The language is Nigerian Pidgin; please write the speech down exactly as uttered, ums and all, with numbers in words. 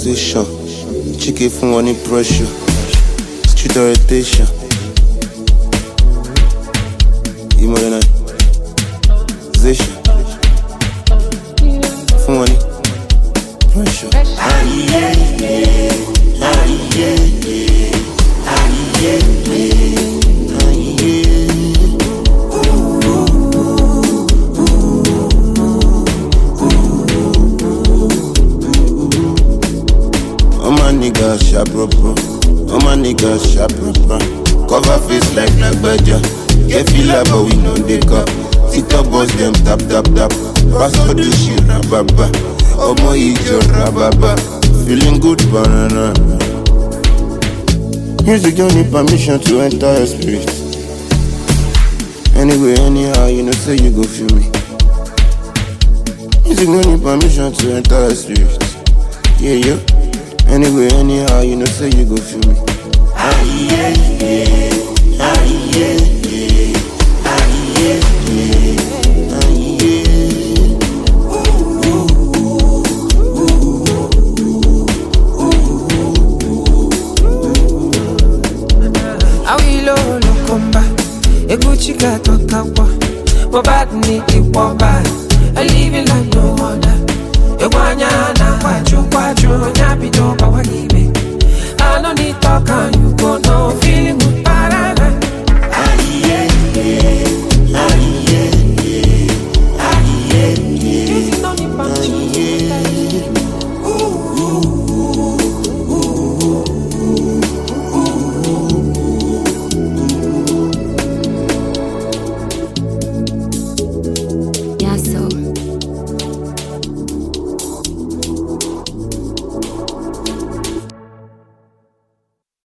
orientation. Chicken from money pressure. Street orientation. Modernization. For money pressure. Ah, yeah, yeah. Ah, yeah, yeah. Ah, yeah, yeah. Ah, yeah. All my niggas sharp proper. All my niggas sharp proper. Cover face like Nagbaja. Get feel like but we know they cup. TikTok boss them tap tap tap. Pass all the shit rababa. Omo ijo rababa. Feeling good banana. Music don't need permission to enter your spirit. Anyway, anyhow, you know say you go feel me. Music don't need permission to enter your spirit. Yeah, yeah. Anyway, anyhow, you know say you go feel me. Ah, yeah, yeah. Ah, yeah, yeah. Ah, yeah, yeah. Ah, yeah. Awilo lokomba, eguchika tokawa. Bobad ni iwaba, a living like no other. Ewanya na kwachu kwachu, nyapi doba wagibe.